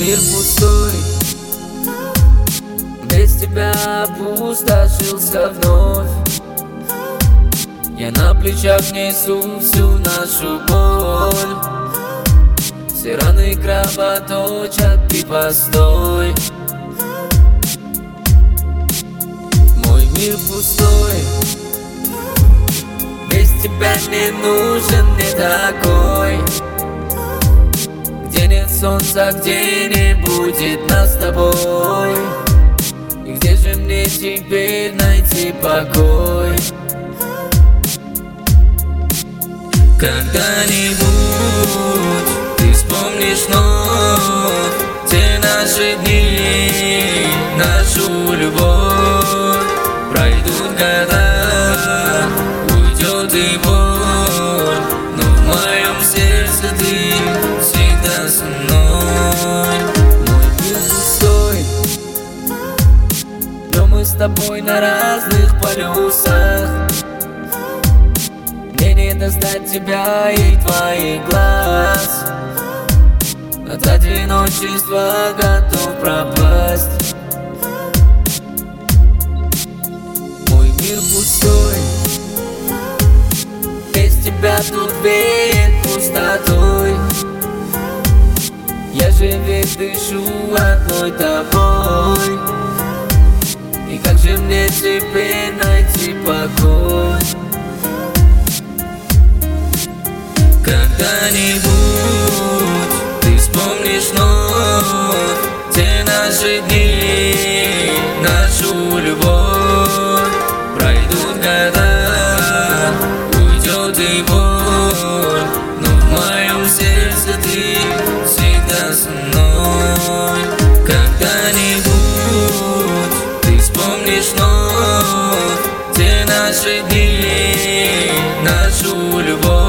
мир пустой, без тебя опустошился вновь. Я на плечах несу всю нашу боль. Все раны кровоточат, ты постой. Мой мир пустой, без тебя не нужен мне такой, где нет солнца, где не будет нас с тобой. И где же мне теперь найти покой? Когда-нибудь ты вспомнишь вновь те наши дни, нашу любовь. Пройдут года, уйдет и боль, но в моем сердце ты всегда со мной. Мой мир пустой, но мы с тобой на разных полюсах. Мне не достать тебя и твоих глаз. От одиночества готов пропасть. Мой мир пустой, без тебя тут веет пустотой. Я же ведь дышу одной тобой. И как же мне теперь найти покой? Когда-нибудь ты вспомнишь вновь те наши дни, нашу любовь. Пройдут года, уйдет и боль, но в моем сердце ты всегда со мной. Когда-нибудь ты вспомнишь вновь те наши дни, нашу любовь.